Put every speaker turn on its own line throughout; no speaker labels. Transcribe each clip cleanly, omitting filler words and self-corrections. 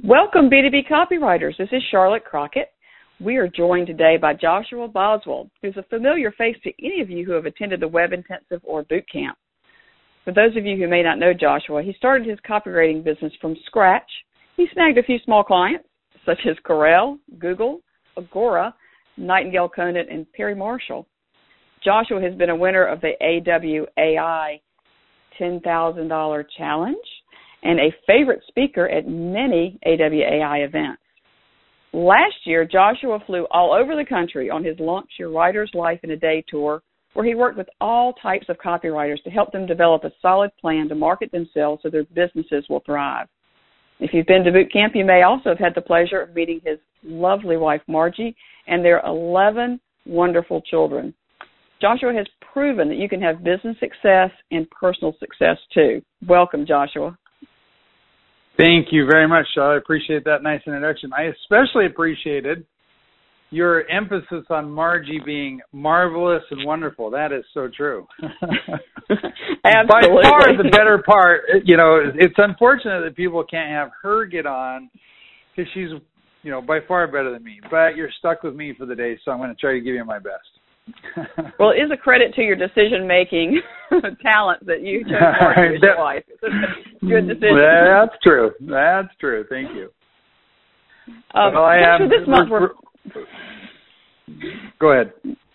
Welcome, B2B copywriters. This is Charlotte Crockett. We are joined today by Joshua Boswell, who's a familiar face to any of you who have attended the Web Intensive or Boot Camp. For those of you who may not know Joshua, he started his copywriting business from scratch. He snagged a few small clients, such as Corel, Google, Agora, Nightingale Conant, and Perry Marshall. Joshua has been a winner of the AWAI $10,000 Challenge and a favorite speaker at many AWAI events. Last year, Joshua flew all over the country on his Launch Your Writer's Life in a Day tour, where he worked with all types of copywriters to help them develop a solid plan to market themselves so their businesses will thrive. If you've been to boot camp, you may also have had the pleasure of meeting his lovely wife, Margie, and their 11 wonderful children. Joshua has proven that you can have business success and personal success too. Welcome, Joshua.
Thank you very much, Charlotte. I appreciate that nice introduction. I especially appreciated your emphasis on Margie being marvelous and wonderful. That is so true.
Absolutely.
By far the better part, it's unfortunate that people can't have her get on because she's, by far better than me. But you're stuck with me for the day, so I'm going to try to give you my best.
Well, it is a credit to your decision-making talent that you chose Margie as your wife. It's a good decision.
That's true. Thank you.
This month
Go ahead.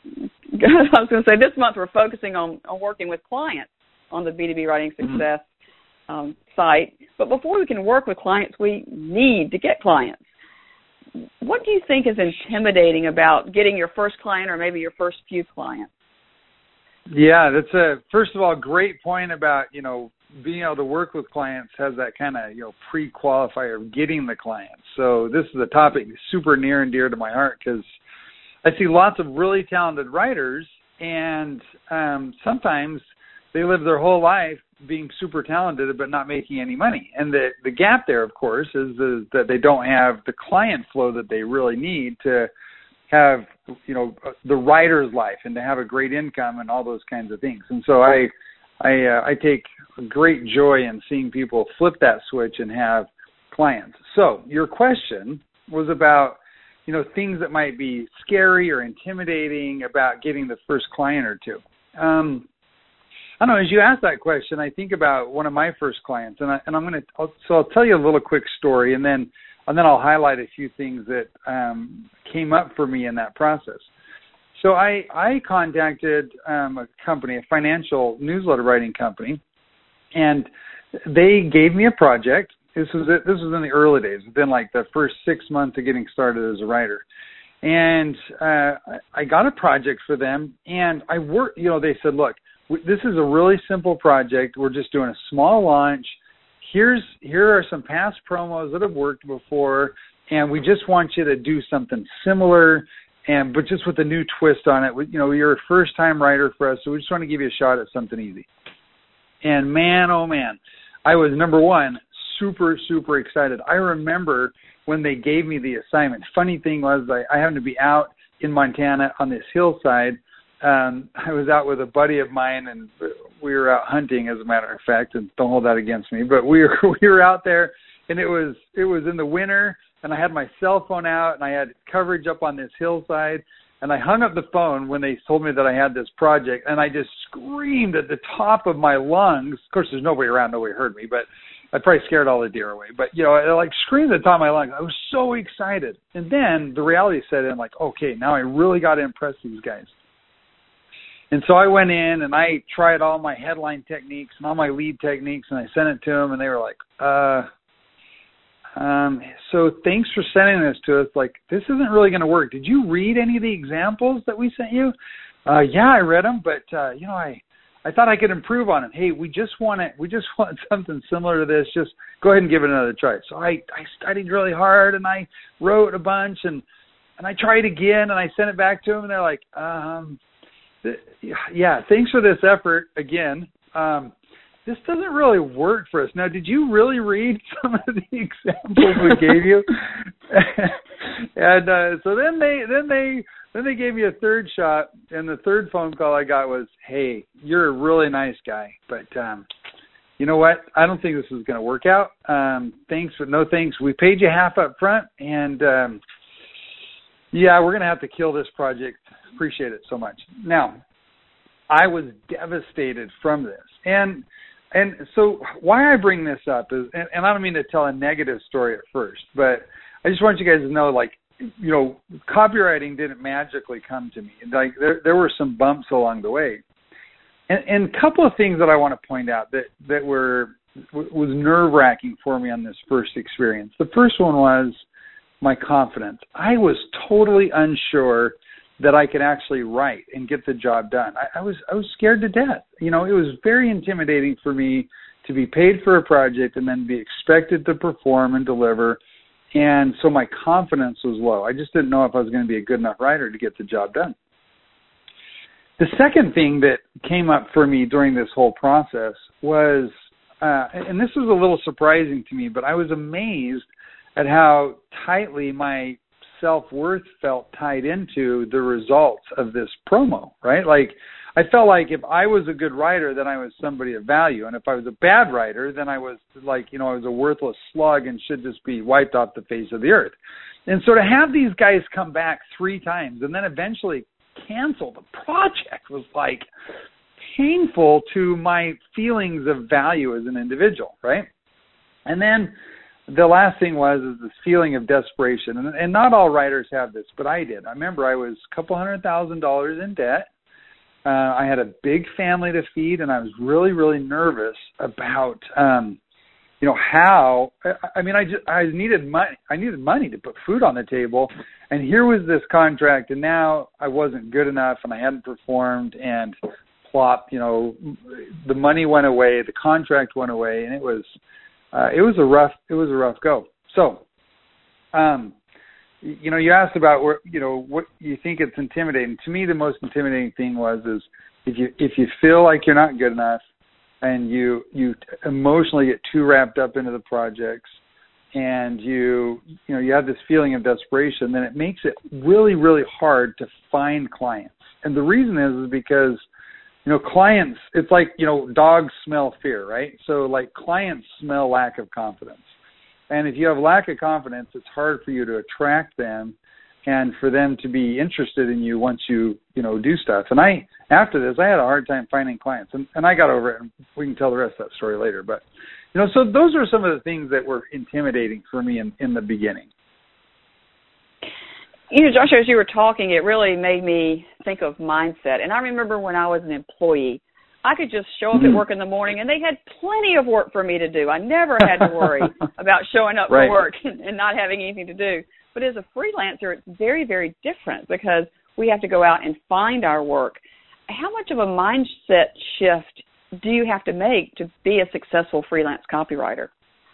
I was going to say this month we're focusing on working with clients on the B2B Writing Success site. But before we can work with clients, we need to get clients. What do you think is intimidating about getting your first client or maybe your first few clients?
Yeah, that's first of all, great point about, being able to work with clients has that kind of, pre-qualifier of getting the clients. So this is a topic super near and dear to my heart because I see lots of really talented writers and sometimes they live their whole life being super talented but not making any money. And the gap there, of course, is that they don't have the client flow that they really need to have, the writer's life and to have a great income and all those kinds of things. And so I take great joy in seeing people flip that switch and have clients. So your question was about, things that might be scary or intimidating about getting the first client or two. I don't know, as you ask that question, I think about one of my first clients, and I'll tell you a little quick story, and then I'll highlight a few things that came up for me in that process. So I contacted a company, a financial newsletter writing company, and they gave me a project. This was in the early days, within like the first 6 months of getting started as a writer. And I got a project for them, and I worked, they said, look, this is a really simple project. We're just doing a small launch. Here are some past promos that have worked before, and we just want you to do something similar, but just with a new twist on it. You're a first-time writer for us, so we just want to give you a shot at something easy. And man, oh man, I was, number one, super, super excited. I remember when they gave me the assignment. Funny thing was I happened to be out in Montana on this hillside. I was out with a buddy of mine, and we were out hunting, as a matter of fact, and don't hold that against me. But we were out there, and it was in the winter, and I had my cell phone out, and I had coverage up on this hillside, and I hung up the phone when they told me that I had this project, and I just screamed at the top of my lungs. Of course, there's nobody around, nobody heard me, but I probably scared all the deer away. But, I screamed at the top of my lungs. I was so excited. And then the reality set in, okay, now I really got to impress these guys. And so I went in and I tried all my headline techniques and all my lead techniques, and I sent it to them, and they were like, so thanks for sending this to us. This isn't really going to work. Did you read any of the examples that we sent you? Yeah, I read them, but, I thought I could improve on it. Hey, we just want something similar to this. Just go ahead and give it another try. So I studied really hard, and I wrote a bunch, and I tried again, and I sent it back to them, and they're like, yeah, thanks for this effort again. This doesn't really work for us. Now, did you really read some of the examples we gave you? And so then they gave me a third shot, and the third phone call I got was, hey, you're a really nice guy, but you know what, I don't think this is going to work out. Thanks, but no thanks. We paid you half up front, and yeah, we're going to have to kill this project. Appreciate it so much. Now, I was devastated from this. And so why I bring this up is, and I don't mean to tell a negative story at first, but I just want you guys to know, like, you know, copywriting didn't magically come to me. Like, there were some bumps along the way. And a couple of things that I want to point out that was nerve-wracking for me on this first experience. The first one was my confidence. I was totally unsure that I could actually write and get the job done. I was scared to death. You know, it was very intimidating for me to be paid for a project and then be expected to perform and deliver. And so my confidence was low. I just didn't know if I was going to be a good enough writer to get the job done. The second thing that came up for me during this whole process was, and this was a little surprising to me, but I was amazed at how tightly my self-worth felt tied into the results of this promo, right? Like, I felt like if I was a good writer, then I was somebody of value. And if I was a bad writer, then I was like, you know, I was a worthless slug and should just be wiped off the face of the earth. And so to have these guys come back 3 times and then eventually cancel the project was like painful to my feelings of value as an individual, right? And then the last thing was this feeling of desperation. And not all writers have this, but I did. I remember I was a couple $100,000 in debt. I had a big family to feed, and I was really, really nervous about, you know, how. I mean, I needed money. I needed money to put food on the table, and here was this contract, and now I wasn't good enough, and I hadn't performed, and plop, you know, the money went away, the contract went away, and it was a rough go. So, you know, you asked about where, you know, what you think it's intimidating. To me, the most intimidating thing is if you feel like you're not good enough, and you emotionally get too wrapped up into the projects, and you have this feeling of desperation, then it makes it really, really hard to find clients. And the reason is because, you know, clients, it's like, you know, dogs smell fear, right? So, like, clients smell lack of confidence. And if you have lack of confidence, it's hard for you to attract them and for them to be interested in you once you know, do stuff. And after this, I had a hard time finding clients, and I got over it, and we can tell the rest of that story later. But, you know, so those are some of the things that were intimidating for me in the beginning.
You know, Joshua, as you were talking, it really made me think of mindset. And I remember when I was an employee, I could just show up at work in the morning, and they had plenty of work for me to do. I never had to worry about showing up for work and not having anything to do. But as a freelancer, it's very, very different because we have to go out and find our work. How much of a mindset shift do you have to make to be a successful freelance copywriter?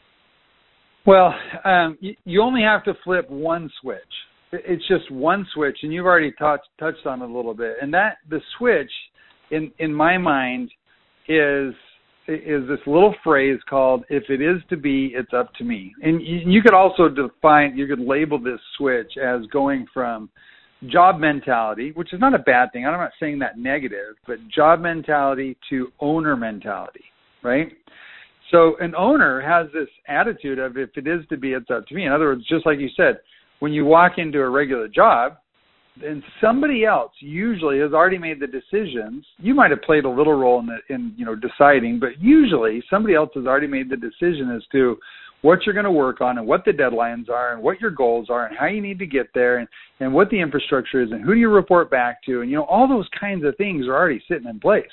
Well, you only have to flip one switch. It's just one switch, and you've already touched on it a little bit. And that the switch, in my mind, is this little phrase called, if it is to be, it's up to me. And you could also you could label this switch as going from job mentality, which is not a bad thing. I'm not saying that negative, but job mentality to owner mentality, right? So an owner has this attitude of, if it is to be, it's up to me. In other words, just like you said, when you walk into a regular job, then somebody else usually has already made the decisions. You might have played a little role in deciding, but usually somebody else has already made the decision as to what you're going to work on and what the deadlines are and what your goals are and how you need to get there and what the infrastructure is and who do you report back to, and all those kinds of things are already sitting in place.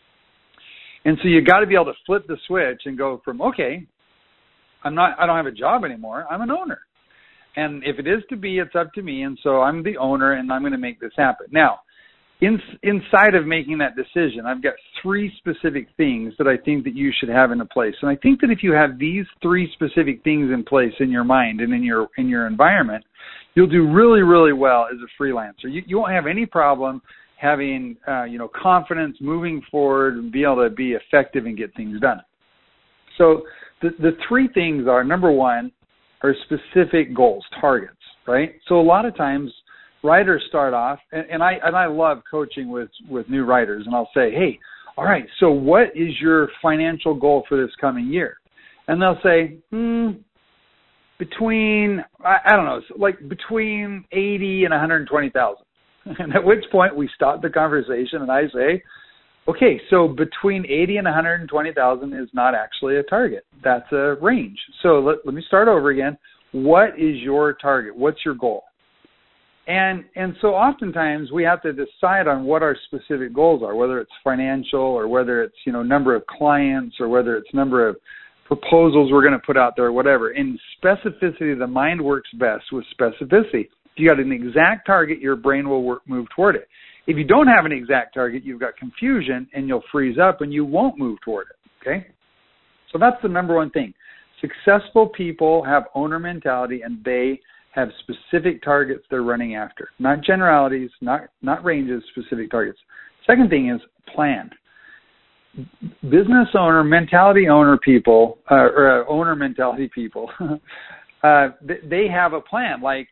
And so you got to be able to flip the switch and go from, okay, I don't have a job anymore, I'm an owner. And if it is to be, it's up to me. And so I'm the owner, and I'm going to make this happen. Now, inside of making that decision, I've got 3 specific things that I think that you should have in place. And I think that if you have these 3 specific things in place in your mind and in your environment, you'll do really, really well as a freelancer. You won't have any problem having confidence, moving forward, and be able to be effective and get things done. So the 3 things are, number 1, are specific goals, targets, right? So a lot of times writers start off, and I love coaching with new writers, and I'll say, hey, all right, so what is your financial goal for this coming year? And they'll say, between, I don't know, like between 80 and 120,000. And at which point we stop the conversation and I say, okay, so between 80 and 120,000 is not actually a target. That's a range. So let me start over again. What is your target? What's your goal? And so oftentimes we have to decide on what our specific goals are, whether it's financial or whether it's, number of clients or whether it's number of proposals we're going to put out there or whatever. In specificity, the mind works best with specificity. If you got an exact target, your brain will move toward it. If you don't have an exact target, you've got confusion and you'll freeze up and you won't move toward it, okay? So that's the number one thing. Successful people have owner mentality and they have specific targets they're running after. Not generalities, not ranges, specific targets. Second thing is plan. Business owner, mentality owner people, or owner mentality people, they have a plan. Like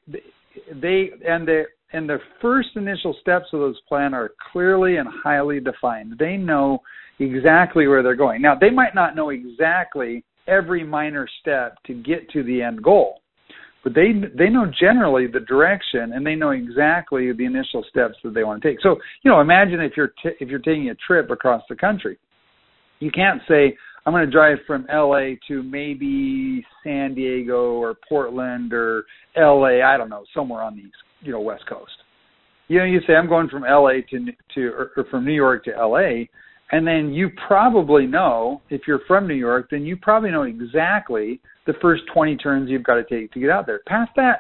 the first initial steps of those plan are clearly and highly defined. They know exactly where they're going. Now, they might not know exactly every minor step to get to the end goal, but they know generally the direction and they know exactly the initial steps that they want to take. So, imagine if you're taking a trip across the country. You can't say, I'm going to drive from LA to maybe San Diego or Portland or LA, I don't know, somewhere on the West Coast. You say I'm going from LA or from New York to LA, and then you probably know, if you're from New York, then you probably know exactly the first 20 turns you've got to take to get out there. Past that,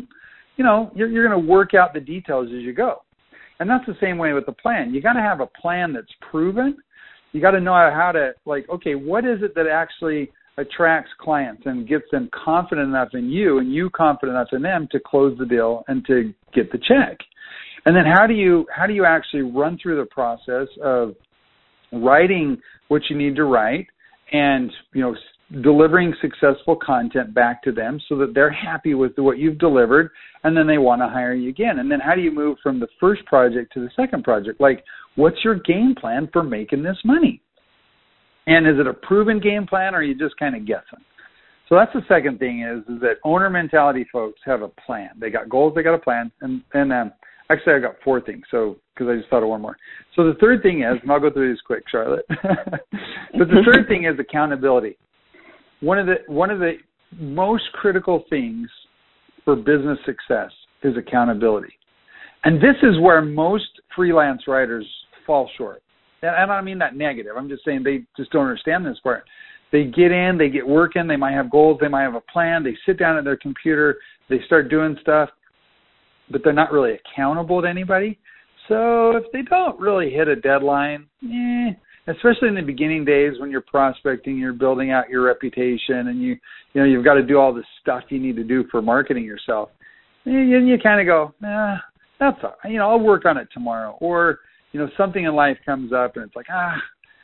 you're going to work out the details as you go. And that's the same way with the plan. You got to have a plan that's proven. You got to know how to, okay, what is it that actually attracts clients and gets them confident enough in you and you confident enough in them to close the deal and to get the check? And then how do you actually run through the process of writing what you need to write and, delivering successful content back to them so that they're happy with what you've delivered and then they want to hire you again? And then how do you move from the first project to the second project? What's your game plan for making this money? And is it a proven game plan or are you just kind of guessing? So that's the second thing is that owner mentality folks have a plan. They got goals, they got a plan. And actually I got four things, so because I just thought of one more. So the third thing is, and I'll go through these quick, Charlotte, but the third thing is accountability. One of the most critical things for business success is accountability. And this is where most freelance writers fall short. And I don't mean that negative. I'm just saying they just don't understand this part. They get in, they get working, they might have goals, they might have a plan, they sit down at their computer, they start doing stuff, but they're not really accountable to anybody. So if they don't really hit a deadline, especially in the beginning days when you're prospecting, you're building out your reputation, and you've got to do all this stuff you need to do for marketing yourself. And you kind of go, that's all right. I'll work on it tomorrow. Or something in life comes up and it's like, I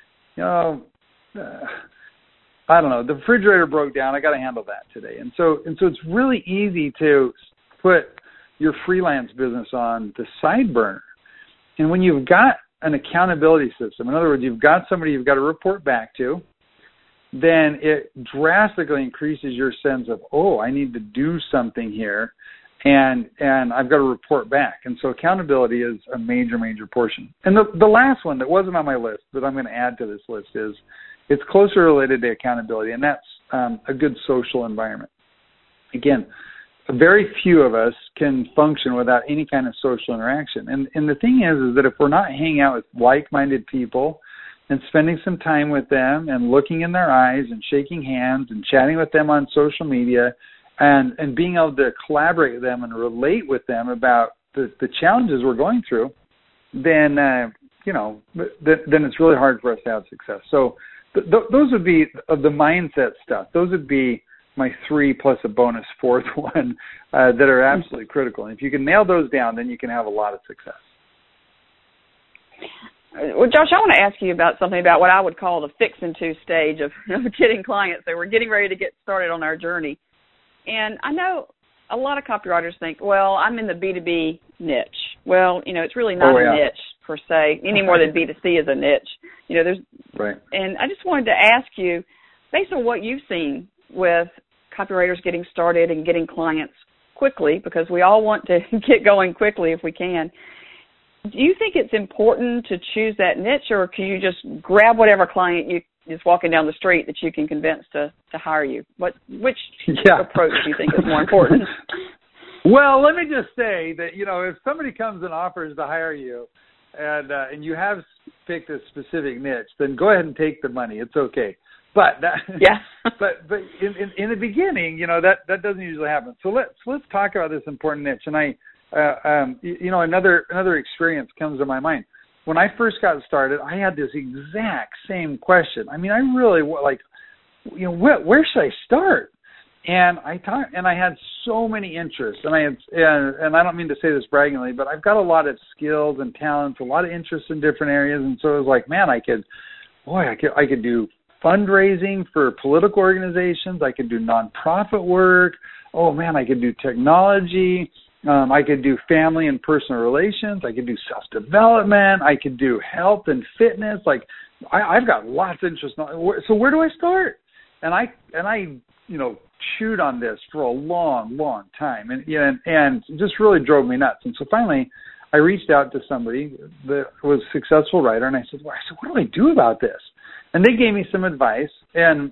don't know, the refrigerator broke down. I got to handle that today. And so it's really easy to put your freelance business on the side burner. And when you've got an accountability system, in other words, you've got somebody you've got to report back to, then it drastically increases your sense of, I need to do something here, and I've got to report back. And so accountability is a major, major portion. And the last one that wasn't on my list, but I'm going to add to this list, is it's closer related to accountability, and that's a good social environment. Again, very few of us can function without any kind of social interaction. And the thing is that if we're not hanging out with like-minded people and spending some time with them and looking in their eyes and shaking hands and chatting with them on social media and being able to collaborate with them and relate with them about the challenges we're going through, then, then it's really hard for us to have success. So those would be, of the mindset stuff, those would be my 3 plus a bonus fourth one that are absolutely critical. And if you can nail those down, then you can have a lot of success.
Well, Josh, I want to ask you about something about what I would call the fix and to stage of getting clients. So we're getting ready to get started on our journey. And I know a lot of copywriters think, well, I'm in the B2B niche. Well, it's really not a niche per se, any more than B2C is a niche. There's
right.
And I just wanted to ask you, based on what you've seen with copywriters getting started and getting clients quickly, because we all want to get going quickly if we can, do you think it's important to choose that niche, or can you just grab whatever client you is walking down the street that you can convince to hire you? Which approach do you think is more important?
Well, let me just say that, if somebody comes and offers to hire you and you have picked a specific niche, then go ahead and take the money. It's okay. But but in the beginning, that doesn't usually happen. So let's talk about this important niche. And another experience comes to my mind. When I first got started, I had this exact same question. I mean, I really where should I start? And I had so many interests, and I don't mean to say this braggingly, but I've got a lot of skills and talents, a lot of interests in different areas, and so it was like, man, I could do fundraising for political organizations, I could do nonprofit work. Oh man, I could do technology. I could do family and personal relations. I could do self-development. I could do health and fitness. Like, I've got lots of interest. So where do I start? And I chewed on this for a long, long time, and it just really drove me nuts. And so finally, I reached out to somebody that was a successful writer, and I said, what do I do about this? And they gave me some advice, and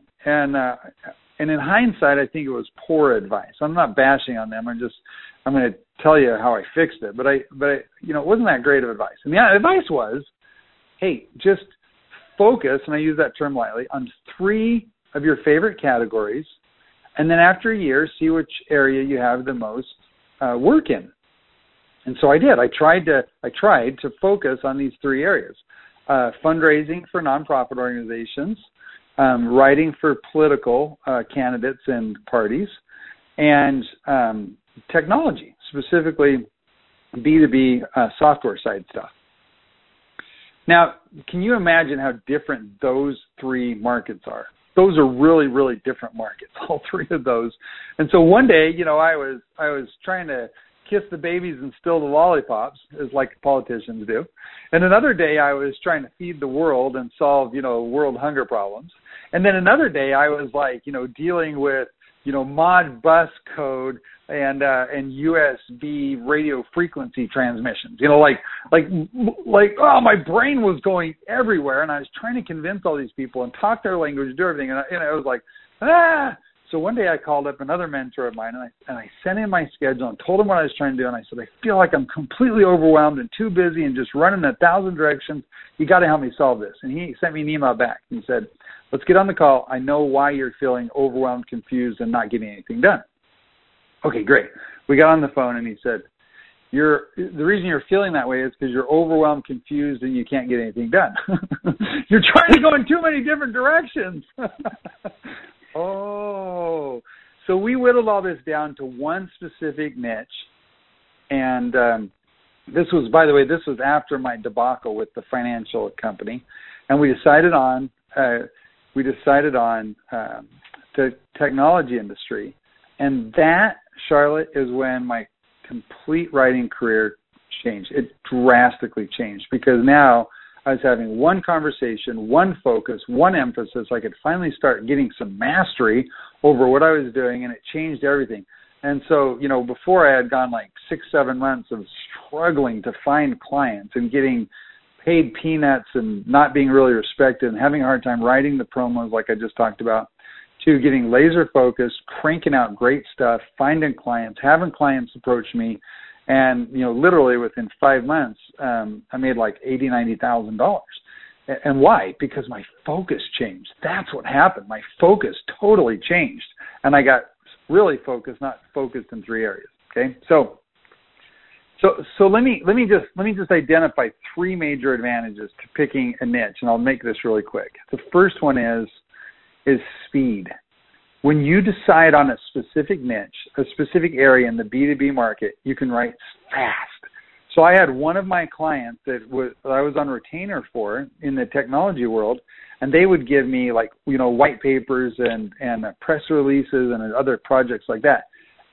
in hindsight, I think it was poor advice. I'm not bashing on them. I'm going to tell you how I fixed it. But it wasn't that great of advice. And the advice was, hey, just focus, and I use that term lightly, on 3 of your favorite categories, and then after a year, see which area you have the most work in. And so I did. I tried to focus on these 3 areas: fundraising for nonprofit organizations, writing for political candidates and parties, and technology, specifically B2B software side stuff. Now, can you imagine how different those 3 markets are? Those are really, really different markets, all 3 of those. And so one day, I was trying to kiss the babies and steal the lollipops, as like politicians do. And another day, I was trying to feed the world and solve, world hunger problems. And then another day, I was dealing with, mod bus code and USB radio frequency transmissions. My brain was going everywhere, and I was trying to convince all these people and talk their language, do everything, and I was like, ah. So one day I called up another mentor of mine, and I sent him my schedule and told him what I was trying to do, and I said, I feel like I'm completely overwhelmed and too busy and just running 1,000 directions. You got to help me solve this. And he sent me an email back. He said, let's get on the call. I know why you're feeling overwhelmed, confused, and not getting anything done. Okay, great. We got on the phone, and he said, the reason you're feeling that way is because you're overwhelmed, confused, and you can't get anything done. You're trying to go in too many different directions. Oh, so we whittled all this down to one specific niche, and this was after my debacle with the financial company, and we decided on the technology industry, and that, Charlotte, is when my complete writing career changed. It drastically changed because now I was having one conversation, one focus, one emphasis. I could finally start getting some mastery over what I was doing, and it changed everything. And so, before I had gone 6-7 months of struggling to find clients and getting paid peanuts and not being really respected and having a hard time writing the promos like I just talked about, to getting laser focused, cranking out great stuff, finding clients, having clients approach me. And, literally within 5 months, I made $80,000-$90,000. And why? Because my focus changed. That's what happened. My focus totally changed. And I got really focused, not focused in 3 areas. Okay. So let me just identify 3 major advantages to picking a niche, and I'll make this really quick. The first one is speed. When you decide on a specific niche, a specific area in the B2B market, you can write fast. So I had one of my clients that I was on retainer for in the technology world, and they would give me white papers and press releases and other projects like that.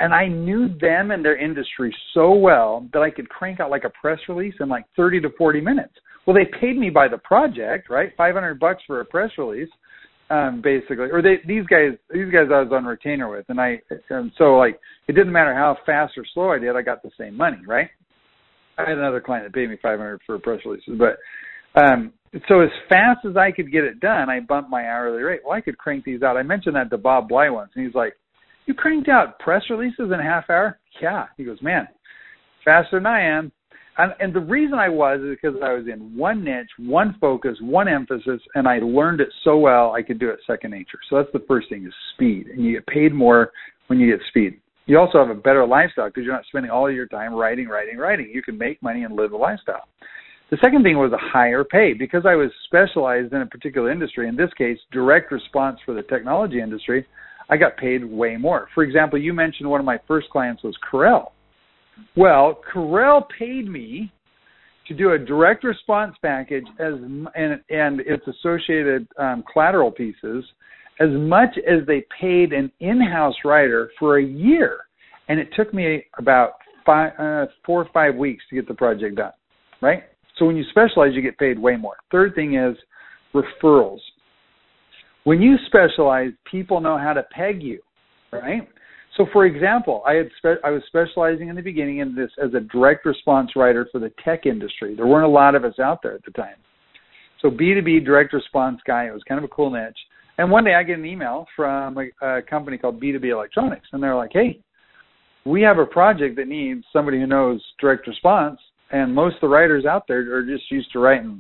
And I knew them and their industry so well that I could crank out like a press release in like 30 to 40 minutes. Well, they paid me by the project, right? $500 for a press release, basically. Or these guys I was on retainer with, and so like it didn't matter how fast or slow I did, I got the same money, right? I had another client that paid me $500 for press releases, but so as fast as I could get it done, I bumped my hourly rate. Well, I could crank these out. I mentioned that to Bob Bly once, and he's like, "You cranked out press releases in a half hour?" Yeah. He goes, "Man, faster than I am." And the reason I was is because I was in one niche, one focus, one emphasis, and I learned it so well I could do it second nature. So that's the first thing is speed, and you get paid more when you get speed. You also have a better lifestyle because you're not spending all of your time writing. You can make money and live a lifestyle. The second thing was a higher pay because I was specialized in a particular industry, in this case, direct response for the technology industry. I got paid way more. For example, you mentioned one of my first clients was Corel. Well, Corel paid me to do a direct response package and its associated collateral pieces as much as they paid an in-house writer for a year. And it took me about 4 or 5 weeks to get the project done, right? So when you specialize, you get paid way more. Third thing is referrals. When you specialize, people know how to peg you, right? So, for example, I was specializing in the beginning in this as a direct response writer for the tech industry. There weren't a lot of us out there at the time. So B2B direct response guy, it was kind of a cool niche. And one day I get an email from a company called B2B Electronics, and they're like, "Hey, we have a project that needs somebody who knows direct response, and most of the writers out there are just used to writing,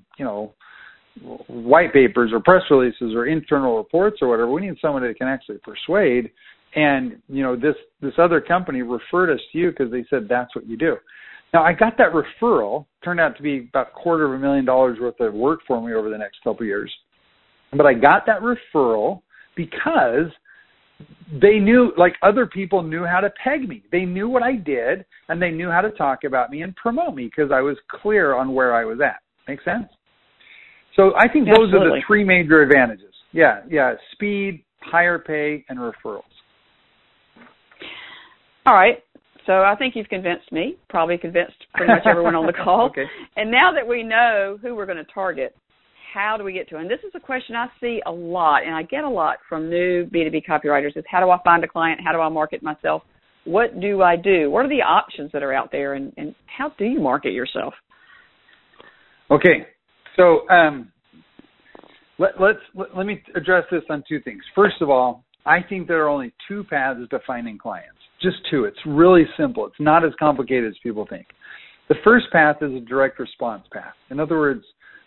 white papers or press releases or internal reports or whatever. We need somebody that can actually persuade. And, this other company referred us to you because they said that's what you do." Now, I got that referral. Turned out to be about $250,000 worth of work for me over the next couple of years. But I got that referral because they knew, like other people knew how to peg me. They knew what I did, and they knew how to talk about me and promote me because I was clear on where I was at. Make sense? So I think those are the three major advantages. Yeah, speed, higher pay, and referrals.
All right. So I think you've convinced me, probably convinced pretty much everyone on the call.
Okay.
And now that we know who we're going to target, how do we get to it? And this is a question I see a lot, and I get a lot from new B2B copywriters is how do I find a client? How do I market myself? What do I do? What are the options that are out there, and how do you market yourself?
Okay. So let me address this on two things. First of all, I think there are only two paths to finding clients. Just two. It's really simple. It's not as complicated as people think. The first path is a direct response path. In other words,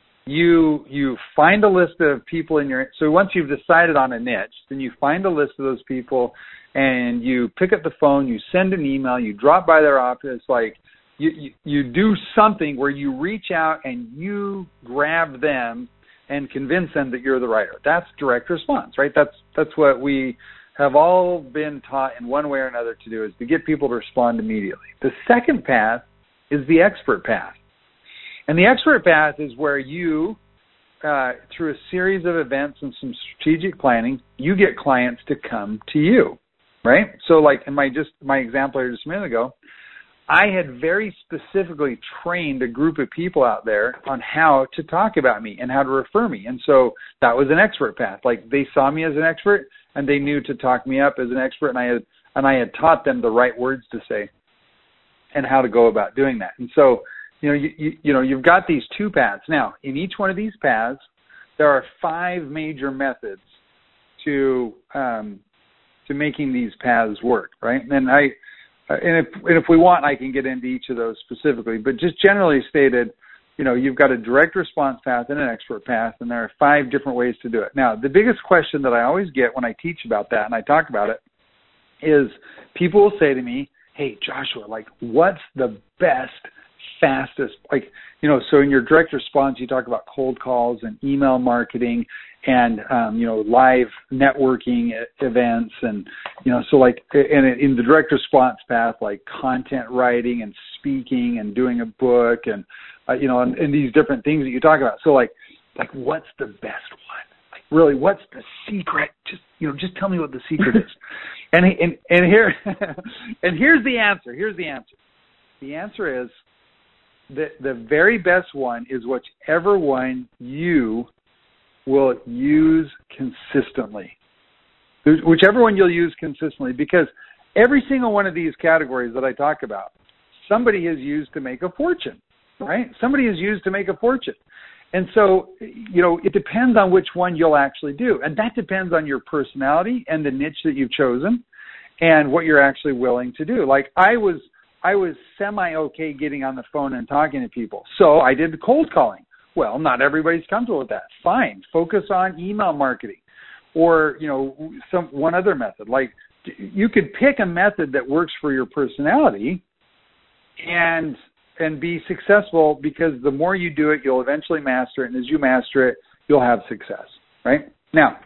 you find a list of people so once you've decided on a niche, then you find a list of those people and you pick up the phone, you send an email, you drop by their office, like you do something where you reach out and you grab them and convince them that you're the writer. That's direct response, right? That's what we have all been taught in one way or another to do, is to get people to respond immediately. The second path is the expert path. And the expert path is where you, through a series of events and some strategic planning, you get clients to come to you, right? So like in my example here just a minute ago, I had very specifically trained a group of people out there on how to talk about me and how to refer me. And so that was an expert path. Like they saw me as an expert and they knew to talk me up as an expert, and I had taught them the right words to say and how to go about doing that. And so, you've got these two paths. Now, in each one of these paths, there are 5 major methods to making these paths work, right? And if we want, I can get into each of those specifically. But just generally stated, you've got a direct response path and an expert path, and there are 5 different ways to do it. Now, the biggest question that I always get when I teach about that and I talk about it is people will say to me, "Hey, Joshua, like, what's the best, fastest, so in your direct response, you talk about cold calls and email marketing and, live networking events. And, and in the direct response path, like content writing and speaking and doing a book and, and these different things that you talk about. So like what's the best one? Like really, what's the secret? Just tell me what the secret is." And here and here's the answer. The answer is the very best one is whichever one you will use consistently. Whichever one you'll use consistently, because every single one of these categories that I talk about, somebody has used to make a fortune, right? Somebody has used to make a fortune. And so, it depends on which one you'll actually do. And that depends on your personality and the niche that you've chosen and what you're actually willing to do. Like I was semi-okay getting on the phone and talking to people. So I did the cold calling. Well, not everybody's comfortable with that. Fine. Focus on email marketing or, one other method. Like you could pick a method that works for your personality and be successful, because the more you do it, you'll eventually master it. And as you master it, you'll have success, right? Now,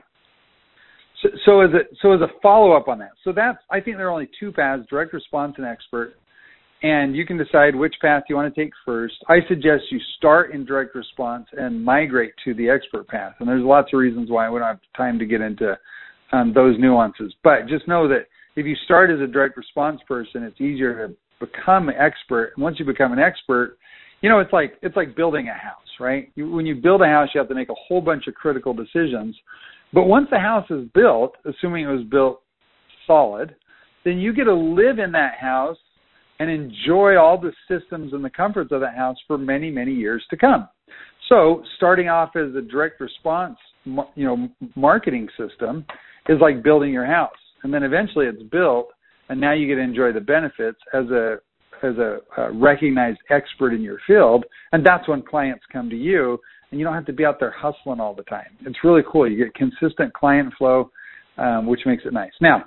so as a follow-up on that. So I think there are only two paths, direct response and expert. And you can decide which path you want to take first. I suggest you start in direct response and migrate to the expert path. And there's lots of reasons why. We don't have time to get into those nuances. But just know that if you start as a direct response person, it's easier to become an expert. And once you become an expert, it's like building a house, right? When you build a house, you have to make a whole bunch of critical decisions. But once the house is built, assuming it was built solid, then you get to live in that house and enjoy all the systems and the comforts of that house for many, many years to come. So starting off as a direct response, marketing system is like building your house. And then eventually it's built, and now you get to enjoy the benefits as a recognized expert in your field. And that's when clients come to you, and you don't have to be out there hustling all the time. It's really cool. You get consistent client flow, which makes it nice. Now,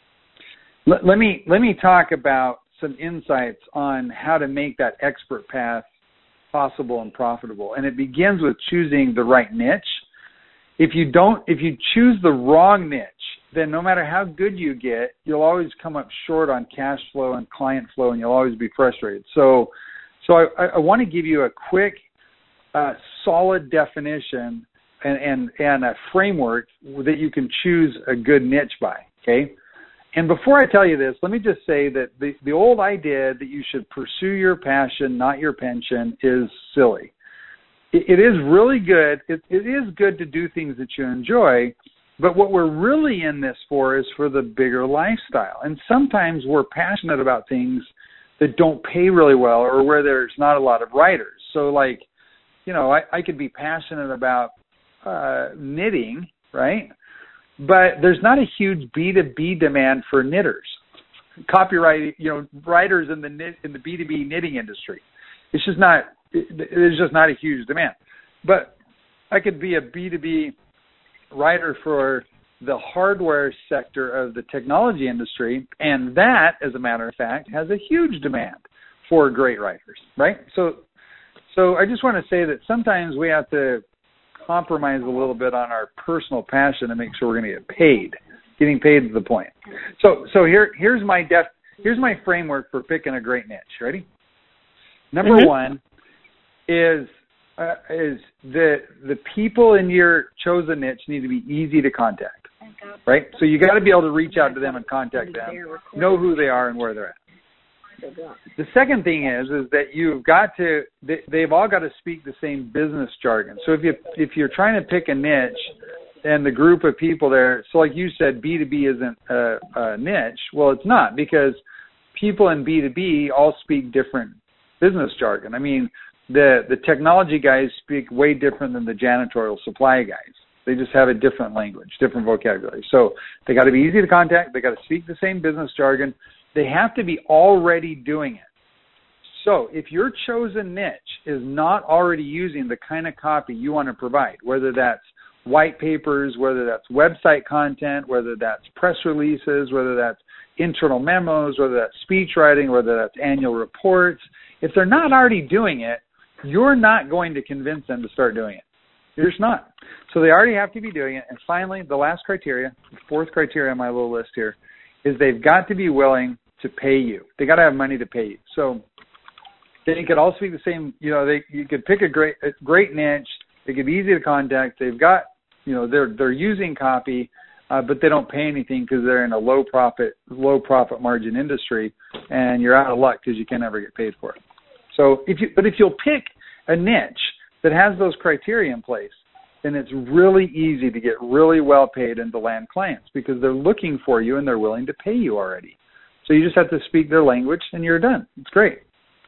let me talk about some insights on how to make that expert path possible and profitable. And it begins with choosing the right niche. If you choose the wrong niche, then no matter how good you get, you'll always come up short on cash flow and client flow, and you'll always be frustrated. So I want to give you a quick, solid definition and a framework that you can choose a good niche by, okay? And before I tell you this, let me just say that the old idea that you should pursue your passion, not your pension, is silly. It is really good. It is good to do things that you enjoy, but what we're really in this for is for the bigger lifestyle. And sometimes we're passionate about things that don't pay really well or where there's not a lot of writers. So like, I could be passionate about knitting, right? But there's not a huge B2B demand for knitters, copyright, writers in the B2B knitting industry. It's just not. There's just not a huge demand. But I could be a B2B writer for the hardware sector of the technology industry, and that, as a matter of fact, has a huge demand for great writers, right? So I just want to say that sometimes we have to compromise a little bit on our personal passion to make sure we're going to get paid. Getting paid is the point. So here's my framework for picking a great niche. Ready? Number one is the people in your chosen niche need to be easy to contact, right? So you got to be able to reach out to them and contact them, know who they are and where they're at. The second thing is that they've all got to speak the same business jargon. So if you're trying to pick a niche and the group of people there, so like you said, B2B isn't a niche. Well, it's not, because people in B2B all speak different business jargon. I mean, the technology guys speak way different than the janitorial supply guys. They just have a different language, different vocabulary. So they got to be easy to contact. They got to speak the same business jargon. They have to be already doing it. So if your chosen niche is not already using the kind of copy you want to provide, whether that's white papers, whether that's website content, whether that's press releases, whether that's internal memos, whether that's speech writing, whether that's annual reports, if they're not already doing it, you're not going to convince them to start doing it. You're just not. So they already have to be doing it. And finally, the last criteria, the fourth criteria on my little list here, is they've got to be willing to pay you. They got to have money to pay you. So they could all speak the same. You could pick a great niche. They could be easy to contact. They've got, they're using copy, but they don't pay anything because they're in a low profit margin industry, and you're out of luck because you can never get paid for it. So if you'll pick a niche that has those criteria in place, then it's really easy to get really well paid and to land clients because they're looking for you and they're willing to pay you already. So you just have to speak their language and you're done. It's great.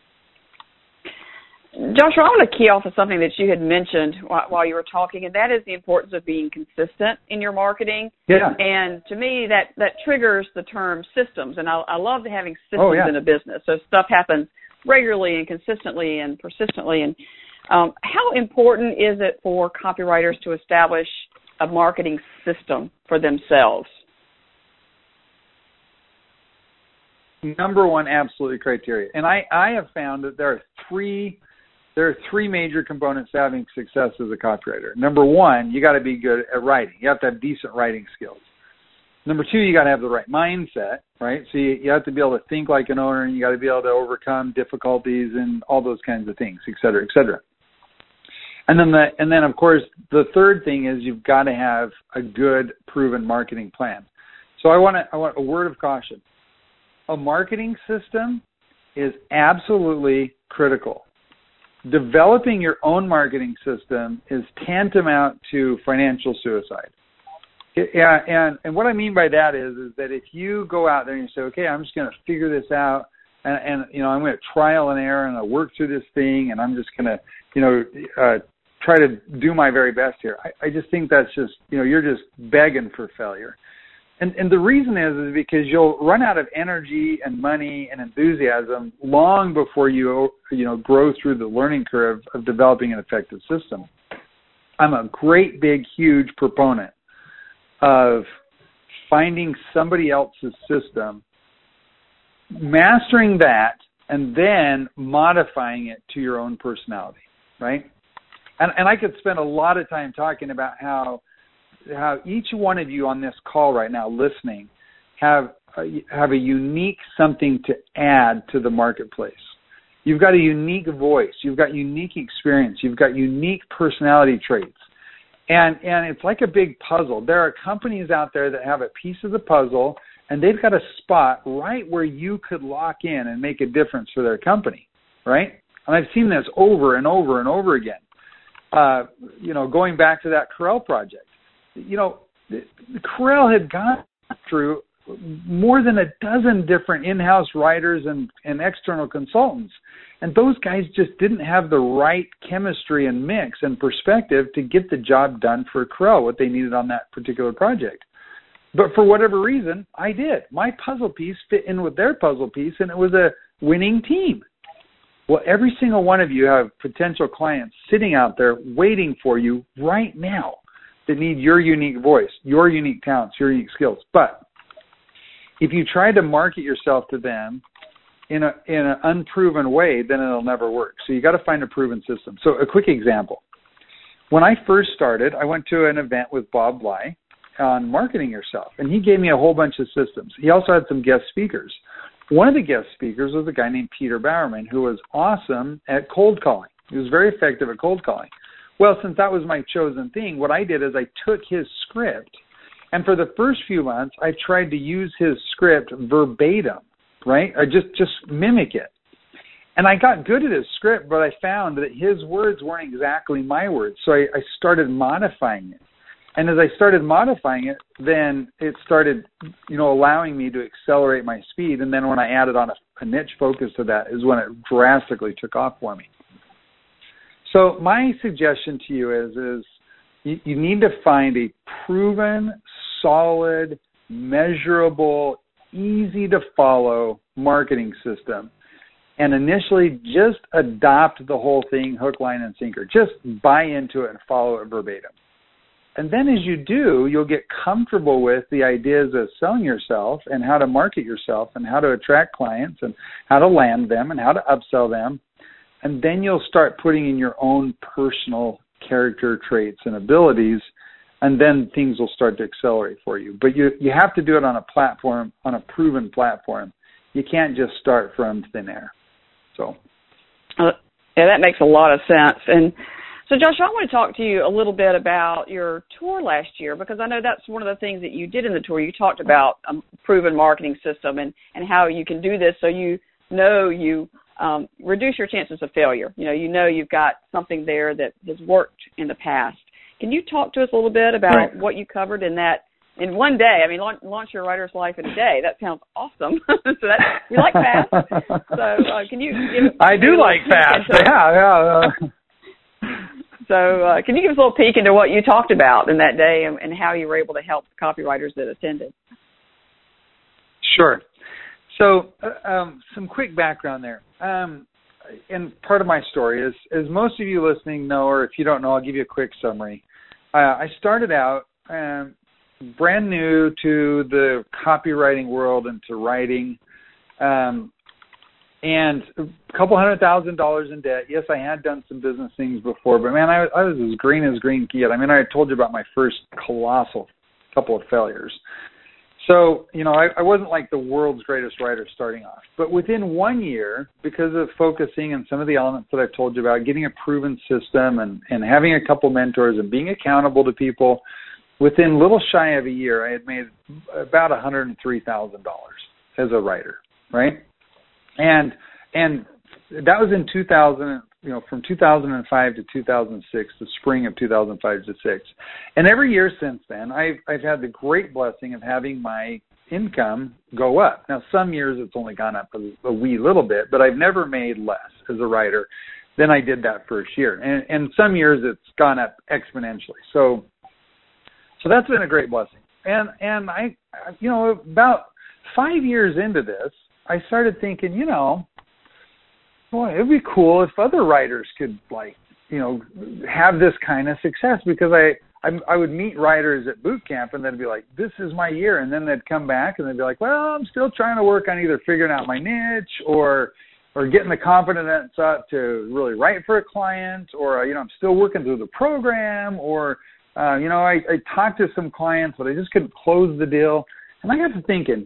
Joshua, I want to key off of something that you had mentioned while you were talking, and that is the importance of being consistent in your marketing.
Yeah.
And to me, that triggers the term systems, and I love having systems in a business. So stuff happens regularly and consistently and persistently. And how important is it for copywriters to establish a marketing system for themselves?
Number one, absolutely criteria. And I have found that there are three major components to having success as a copywriter. Number one, you got to be good at writing. You have to have decent writing skills. Number two, you got to have the right mindset, right? So you have to be able to think like an owner, and you got to be able to overcome difficulties and all those kinds of things, et cetera, et cetera. And then of course, the third thing is you've got to have a good, proven marketing plan. So I want a word of caution. A marketing system is absolutely critical. Developing your own marketing system is tantamount to financial suicide. And what I mean by that is that if you go out there and you say, okay, I'm just going to figure this out, and I'm going to trial and error and I'll work through this thing, and I'm just going to try to do my very best here. I just think that's just you're just begging for failure. And the reason is because you'll run out of energy and money and enthusiasm long before you grow through the learning curve of developing an effective system. I'm a great, big, huge proponent of finding somebody else's system, mastering that, and then modifying it to your own personality, right? And I could spend a lot of time talking about how each one of you on this call right now listening have a unique something to add to the marketplace. You've got a unique voice. You've got unique experience. You've got unique personality traits. And it's like a big puzzle. There are companies out there that have a piece of the puzzle, and they've got a spot right where you could lock in and make a difference for their company, right? And I've seen this over and over and over again. Going back to that Corel project. Corel had gone through more than a dozen different in-house writers and external consultants. And those guys just didn't have the right chemistry and mix and perspective to get the job done for Corel, what they needed on that particular project. But for whatever reason, I did. My puzzle piece fit in with their puzzle piece, and it was a winning team. Well, every single one of you have potential clients sitting out there waiting for you right now that need your unique voice, your unique talents, your unique skills. But if you try to market yourself to them in an unproven way, then it'll never work. So you got to find a proven system. So a quick example. When I first started, I went to an event with Bob Bly on marketing yourself, and he gave me a whole bunch of systems. He also had some guest speakers. One of the guest speakers was a guy named Peter Bowerman, who was awesome at cold calling. He was very effective at cold calling. Well, since that was my chosen thing, what I did is I took his script, and for the first few months, I tried to use his script verbatim, right? I just mimic it. And I got good at his script, but I found that his words weren't exactly my words, so I started modifying it. And as I started modifying it, then it started, allowing me to accelerate my speed. And then when I added on a niche focus to that is when it drastically took off for me. So my suggestion to you is you need to find a proven, solid, measurable, easy to follow marketing system. And initially just adopt the whole thing, hook, line, and sinker. Just buy into it and follow it verbatim. And then as you do, you'll get comfortable with the ideas of selling yourself and how to market yourself and how to attract clients and how to land them and how to upsell them. And then you'll start putting in your own personal character traits and abilities, and then things will start to accelerate for you. But you have to do it on a platform, on a proven platform. You can't just start from thin air. So,
yeah, that makes a lot of sense. And So, Joshua, I want to talk to you a little bit about your tour last year, because I know that's one of the things that you did in the tour. You talked about a proven marketing system and how you can do this so you know you reduce your chances of failure. You know you've got something there that has worked in the past. Can you talk to us a little bit about what you covered in that in one day? I mean, launch your writer's life in a day. That sounds awesome. So we like fast. So can you give?
I do like fast. Yeah.
So can you give us a little peek into what you talked about in that day and how you were able to help the copywriters that attended?
Sure. So some quick background there. And part of my story is, as most of you listening know, or if you don't know, I'll give you a quick summary. I started out brand new to the copywriting world and to writing, and a couple $100,000 in debt. Yes, I had done some business things before, but man, I was as green kid. I mean, I told you about my first colossal couple of failures. So, I wasn't like the world's greatest writer starting off. But within 1 year, because of focusing on some of the elements that I've told you about, getting a proven system and having a couple mentors and being accountable to people, within a little shy of a year, I had made about $103,000 as a writer, right? And that was in 2000, from 2005 to 2006, the spring of 2005 to 6. And every year since then, I've had the great blessing of having my income go up. Now, some years it's only gone up a wee little bit, but I've never made less as a writer than I did that first year. And some years it's gone up exponentially. So that's been a great blessing. And I about 5 years into this, I started thinking, boy, it'd be cool if other writers could have this kind of success, because I would meet writers at boot camp and they'd be like, this is my year. And then they'd come back and they'd be like, well, I'm still trying to work on either figuring out my niche or getting the confidence up to really write for a client, or, I'm still working through the program, or, I talked to some clients, but I just couldn't close the deal. And I got to thinking,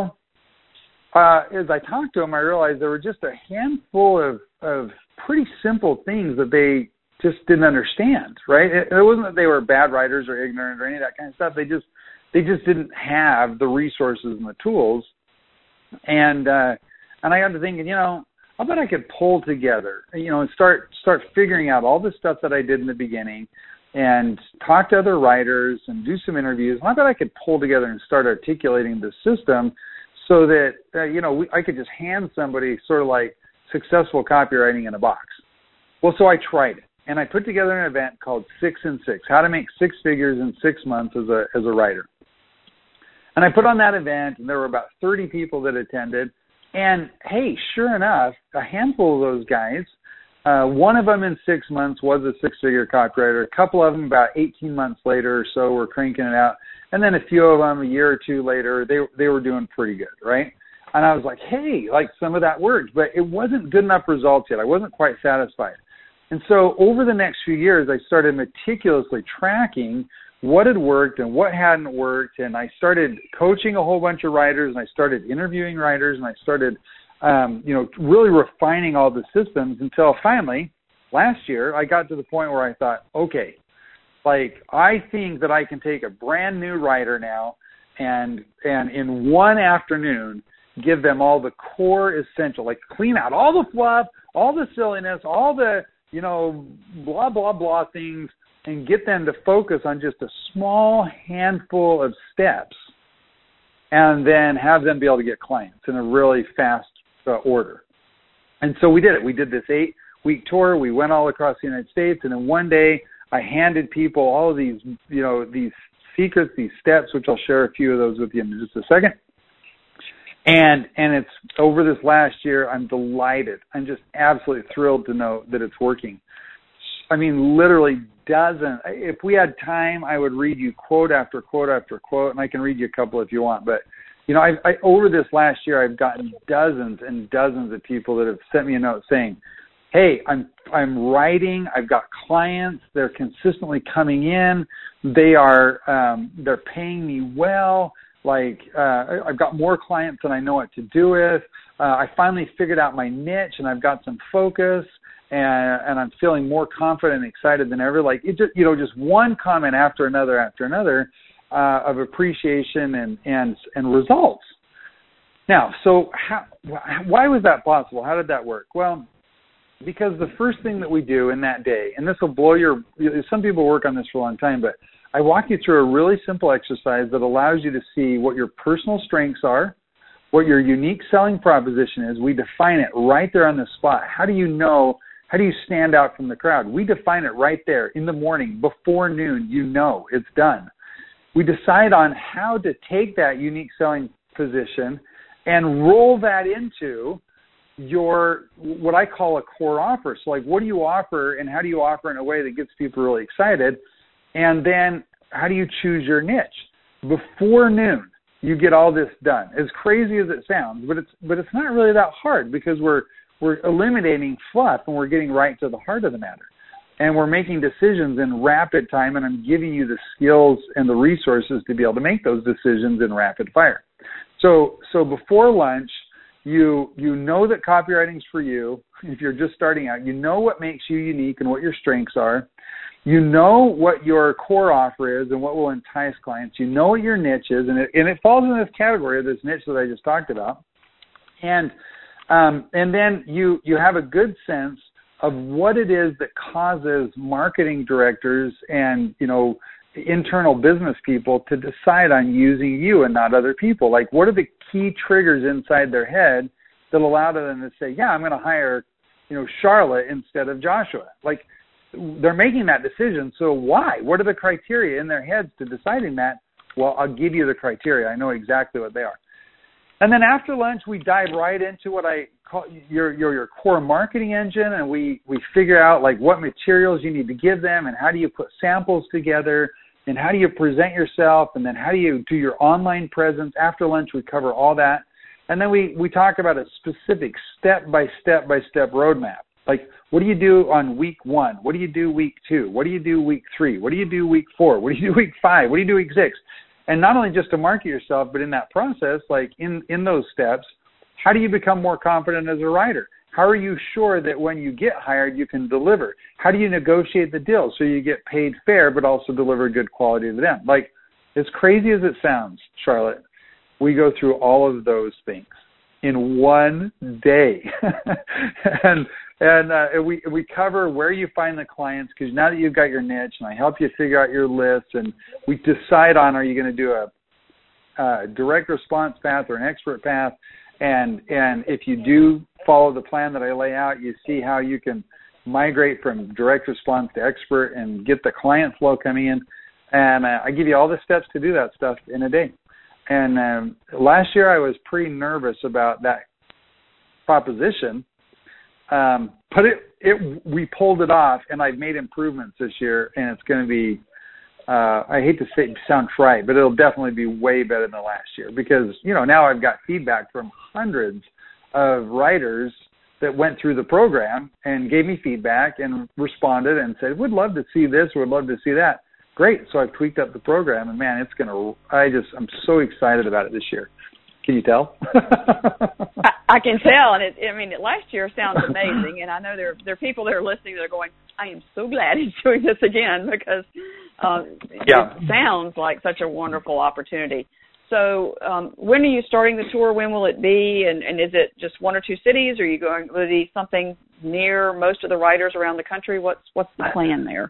as I talked to them, I realized there were just a handful of pretty simple things that they just didn't understand, right? It wasn't that they were bad writers or ignorant or any of that kind of stuff. They just didn't have the resources and the tools. And I got to thinking, I bet I could pull together, and start figuring out all the stuff that I did in the beginning and talk to other writers and do some interviews. And I bet I could pull together and start articulating the system so that, I could just hand somebody sort of like successful copywriting in a box. Well, so I tried it, and I put together an event called 6 in 6, how to make 6 figures in 6 months as a writer. And I put on that event, and there were about 30 people that attended. And hey, sure enough, a handful of those guys, one of them in 6 months was a 6-figure copywriter. A couple of them about 18 months later or so were cranking it out. And then a few of them a year or two later, they were doing pretty good, right? And I was like, hey, some of that worked, but it wasn't good enough results yet. I wasn't quite satisfied. And so over the next few years, I started meticulously tracking what had worked and what hadn't worked. And I started coaching a whole bunch of writers, and I started interviewing writers, and I started really refining all the systems until finally last year I got to the point where I thought, okay, I think that I can take a brand new writer now and in one afternoon give them all the core essential, clean out all the fluff, all the silliness, all the, blah, blah, blah things, and get them to focus on just a small handful of steps, and then have them be able to get clients in a really fast order. And so we did it. We did this 8-week tour. We went all across the United States, and in one day I handed people all of these, these secrets, these steps, which I'll share a few of those with you in just a second. And it's over this last year, I'm delighted. I'm just absolutely thrilled to know that it's working. I mean, literally dozens. If we had time, I would read you quote after quote after quote, and I can read you a couple if you want. But, I over this last year, I've gotten dozens and dozens of people that have sent me a note saying, hey, I'm writing, I've got clients, they're consistently coming in, they're paying me well, I've got more clients than I know what to do with, I finally figured out my niche and I've got some focus, and I'm feeling more confident and excited than ever. Like it just, you know, just one comment after another of appreciation and results. Now, so why was that possible? How did that work? Well, because the first thing that we do in that day, and this will blow some people work on this for a long time, but I walk you through a really simple exercise that allows you to see what your personal strengths are, what your unique selling proposition is. We define it right there on the spot. How do you stand out from the crowd? We define it right there in the morning, before noon. You know it's done. We decide on how to take that unique selling position and roll that into your, what I call a core offer. So like, what do you offer, and how do you offer in a way that gets people really excited? And then how do you choose your niche? Before noon, you get all this done. As crazy as it sounds, but it's not really that hard, because we're eliminating fluff and we're getting right to the heart of the matter. And we're making decisions in rapid time, and I'm giving you the skills and the resources to be able to make those decisions in rapid fire. So before lunch, you know that copywriting's for you. If you're just starting out, you know what makes you unique and what your strengths are. You know what your core offer is and what will entice clients. You know what your niche is, and it falls in this category of this niche that I just talked about. And then you have a good sense of what it is that causes marketing directors and, you know, internal business people to decide on using you and not other people. Like, what are the key triggers inside their head that allow them to say, yeah, I'm going to hire, you know, Charlotte instead of Joshua? Like, they're making that decision. So why? What are the criteria in their heads to deciding that? Well, I'll give you the criteria. I know exactly what they are. And then after lunch, we dive right into what I call your core marketing engine, and we figure out like what materials you need to give them, and how do you put samples together, and how do you present yourself, and then how do you do your online presence. After lunch, we cover all that. And then we talk about a specific step-by-step roadmap. Like, what do you do on week 1? What do you do week 2? What do you do week 3? What do you do week 4? What do you do week 5? What do you do week 6? And not only just to market yourself, but in that process, like in those steps, how do you become more confident as a writer? How are you sure that when you get hired, you can deliver? How do you negotiate the deal so you get paid fair, but also deliver good quality to them? Like, as crazy as it sounds, Charlotte, we go through all of those things in one day. and we cover where you find the clients, because now that you've got your niche, and I help you figure out your list, and we decide on, are you going to do a direct response path or an expert path? And if you do follow the plan that I lay out, you see how you can migrate from direct response to expert and get the client flow coming in. And I give you all the steps to do that stuff in a day. And last year I was pretty nervous about that proposition, but we pulled it off, and I've made improvements this year, and it's going to be, I hate to sound trite, but it'll definitely be way better than last year, because, you know, now I've got feedback from hundreds of writers that went through the program and gave me feedback and responded and said, would love to see this, would love to see that. Great. So I've tweaked up the program, and man, I'm so excited about it this year. Can you tell?
I can tell, and last year sounds amazing, and I know there are people that are listening that are going, I am so glad he's doing this again, because it sounds like such a wonderful opportunity. So when are you starting the tour? When will it be? And is it just 1 or 2 cities? Or are you going to be something near most of the writers around the country? What's the plan there?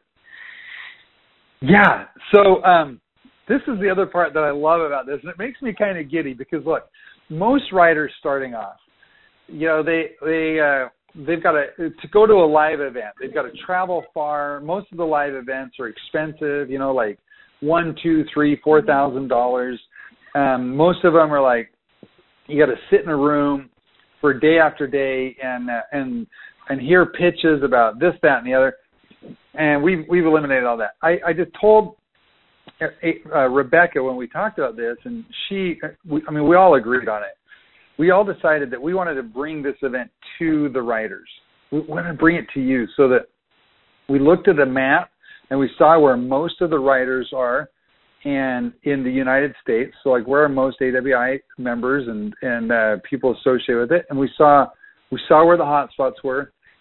Yeah. So this is the other part that I love about this, and it makes me kind of giddy, because look, most writers starting off, you know, they've got to go to a live event. They've got to travel far. Most of the live events are expensive, you know, like $1,000, $2,000, $3,000, $4,000. Most of them are like, you got to sit in a room for day after day and hear pitches about this, that, and the other. And we've eliminated all that. I just told Rebecca when we talked about this, and we all agreed on it. We all decided that we wanted to bring this event to the writers. We wanted to bring it to you, so that we looked at the map and we saw where most of the writers are, and in the United States. So like, where are most AWI members and people associated with it? And we saw where the hot spots were.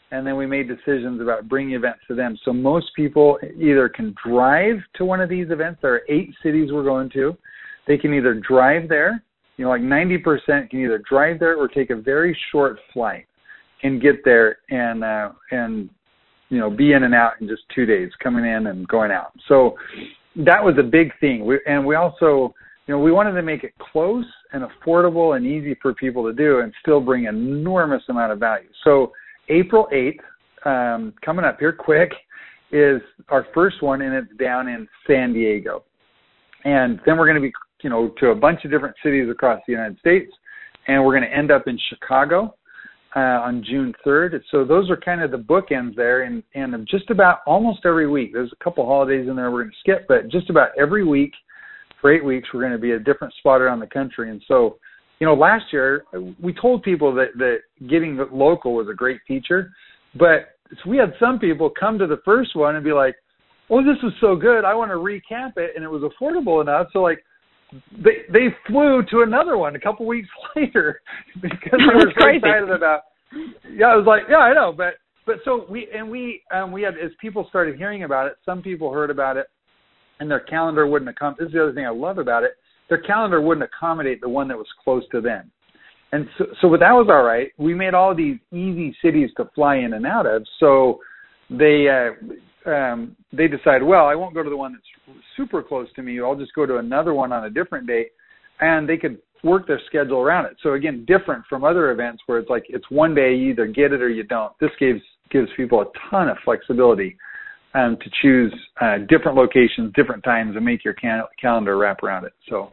and then we made decisions about bringing events to them. So most people either can drive to one of these events. There are 8 cities we're going to. They can either drive there, like 90% can either drive there or take a very short flight and get there and be in and out in just 2 days, coming in and going out. So that was a big thing. We also, we wanted to make it close and affordable and easy for people to do and still bring an enormous amount of value. So April 8th, coming up here quick, is our first one, and it's down in San Diego. And then we're going to be, to a bunch of different cities across the United States, and we're going to end up in Chicago on June 3rd. So those are kind of the bookends there, and just about almost every week. There's a couple holidays in there we're going to skip, but just about every week for 8 weeks, we're going to be at a different spot around the country. And so, last year we told people that getting local was a great feature, but we had some people come to the first one and be like, "Oh, this was so good, I want to recap it," and it was affordable enough. So they flew to another one a couple weeks later because they were so excited about. Yeah, I was like, yeah, I know, but so we had, as people started hearing about it, some people heard about it, and their calendar wouldn't accommodate. This is the other thing I love about it. Their calendar wouldn't accommodate the one that was close to them. And so that was all right. We made all these easy cities to fly in and out of. So they decided, well, I won't go to the one that's super close to me. I'll just go to another one on a different date. And they could work their schedule around it. So again, different from other events where it's like it's one day, you either get it or you don't. This gives people a ton of flexibility to choose different locations, different times, and make your calendar wrap around it. So,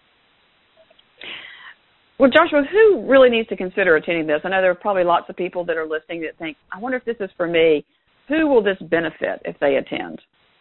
well, Joshua, who really needs to consider attending this? I know there are probably lots of people that are listening that think, I wonder if this is for me. Who will this benefit if they attend?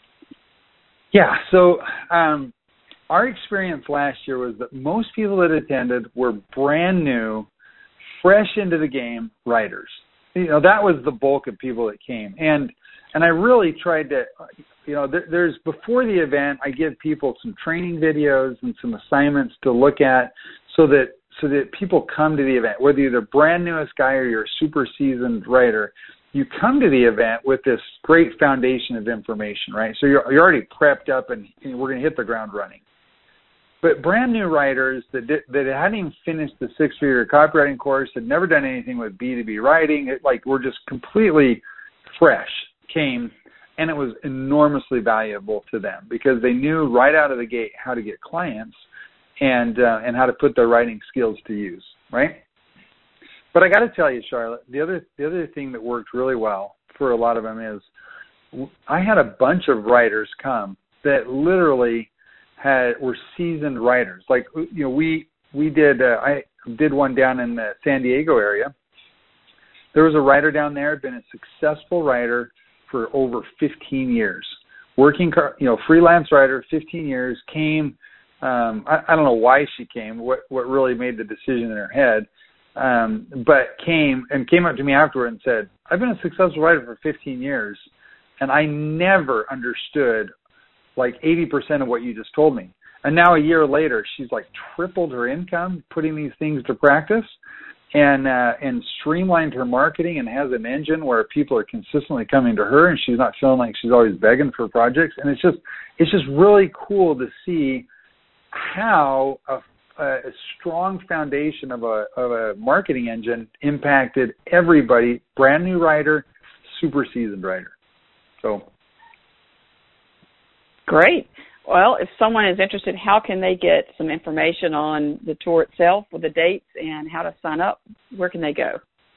Yeah, so our experience last year was that most people that attended were brand new, fresh into the game writers. That was the bulk of people that came. And I really tried to, there's before the event, I give people some training videos and some assignments to look at so that people come to the event, whether you're the brand newest guy or you're a super seasoned writer, you come to the event with this great foundation of information, right? So you're already prepped up and we're going to hit the ground running. But brand new writers that hadn't even finished the 6-figure copywriting course, had never done anything with B2B writing, were just completely fresh, came, and it was enormously valuable to them because they knew right out of the gate how to get clients and how to put their writing skills to use, right? But I got to tell you, Charlotte, the other thing that worked really well for a lot of them is I had a bunch of writers come that literally were seasoned writers. We did I did one down in the San Diego area. There was a writer down there, had been a successful writer for over 15 years, working, freelance writer, 15 years, came. I don't know why she came, what really made the decision in her head, but came up to me afterward and said, I've been a successful writer for 15 years, and I never understood 80% of what you just told me. And now a year later, she's tripled her income putting these things to practice and streamlined her marketing and has an engine where people are consistently coming to her and she's not feeling like she's always begging for projects. And it's just really cool to see how a strong foundation of a marketing engine impacted everybody, brand new writer, super seasoned writer. So
great. Well, if someone is interested, how can they get some information on the tour itself with the dates and how to sign up? Where can they go?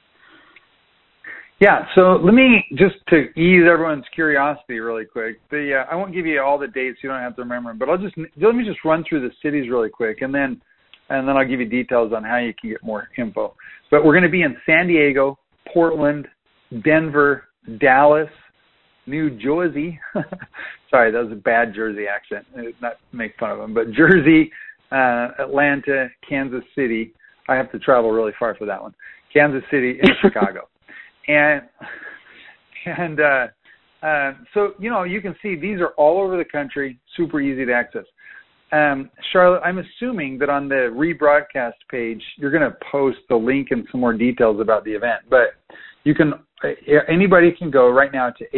Yeah, so let me just to ease everyone's curiosity really quick. I won't give you all the dates; you don't have to remember them. But let me just run through the cities really quick, and then I'll give you details on how you can get more info. But we're going to be in San Diego, Portland, Denver, Dallas, New Jersey. Sorry, that was a bad Jersey accent. Not to make fun of them, but Jersey, Atlanta, Kansas City. I have to travel really far for that one. Kansas City and Chicago. And so, you can see these are all over the country, super easy to access. Charlotte, I'm assuming that on the rebroadcast page, you're going to post the link and some more details about the event. But you can anybody can go right now to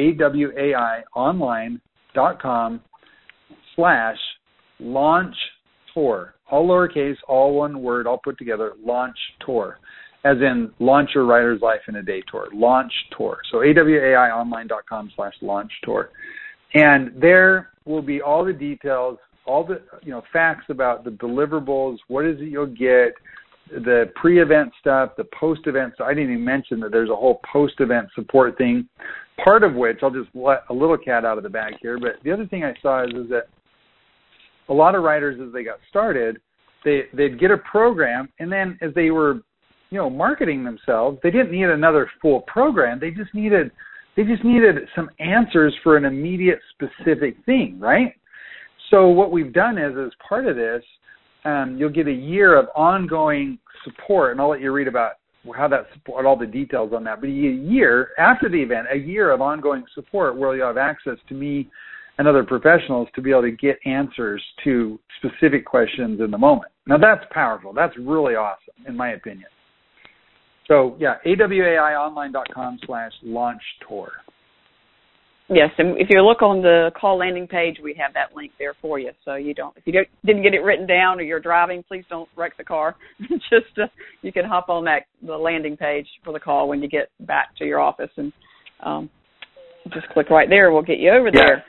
awaionline.com/launch tour. All lowercase, all one word, all put together, launch tour. As in launch your writer's life in a day tour, launch tour. So awaionline.com/launch tour. And there will be all the details, all the facts about the deliverables, what is it you'll get, the pre-event stuff, the post-event stuff. I didn't even mention that there's a whole post-event support thing, part of which I'll just let a little cat out of the bag here. But the other thing I saw is that a lot of writers, as they got started, they'd get a program, and then as they were marketing themselves, they didn't need another full program. They just needed some answers for an immediate specific thing, right? So what we've done is, as part of this, you'll get a year of ongoing support, and I'll let you read about how that support, all the details on that. But a year after the event, a year of ongoing support where you'll have access to me and other professionals to be able to get answers to specific questions in the moment. Now that's powerful. That's really awesome, in my opinion. So yeah, awaionline.com/launch tour.
Yes, and if you look on the call landing page, we have that link there for you. So if you didn't get it written down or you're driving, please don't wreck the car. You can hop on the landing page for the call when you get back to your office, and just click right there. We'll get you over there.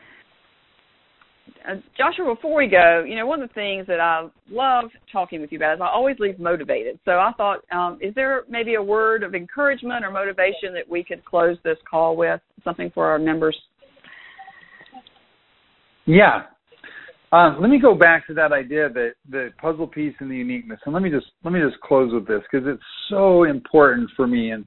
Joshua, before we go, one of the things that I love talking with you about is I always leave motivated. So I thought, is there maybe a word of encouragement or motivation that we could close this call with, something for our members?
Yeah. Let me go back to that idea, the puzzle piece and the uniqueness, and let me just close with this because it's so important for me. And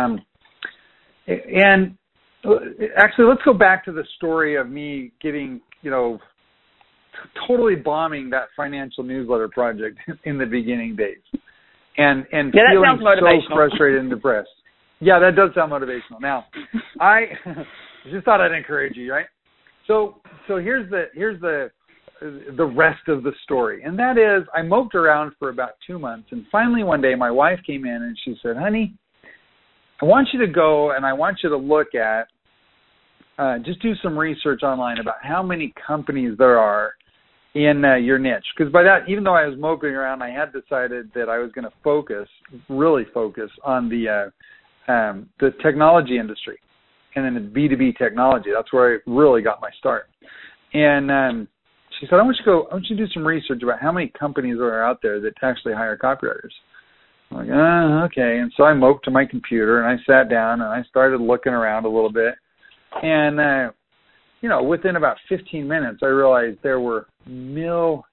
actually, let's go back to the story of me getting totally bombing that financial newsletter project in the beginning days, and feeling so frustrated and depressed. Yeah, that does sound motivational. Now, I just thought I'd encourage you, right? So here's the rest of the story, and that is I moped around for about 2 months, and finally one day my wife came in and she said, "Honey, I want you to go and I want you to look at just do some research online about how many companies there are in your niche." Because by that, even though I was moping around, I had decided that I was going to really focus on the technology industry, and then the B2B technology. That's where I really got my start. And she said, I want you to do some research about how many companies are out there that actually hire copywriters. I'm like, okay. And so I moped to my computer, and I sat down, and I started looking around a little bit. And, within about 15 minutes, I realized there were millions.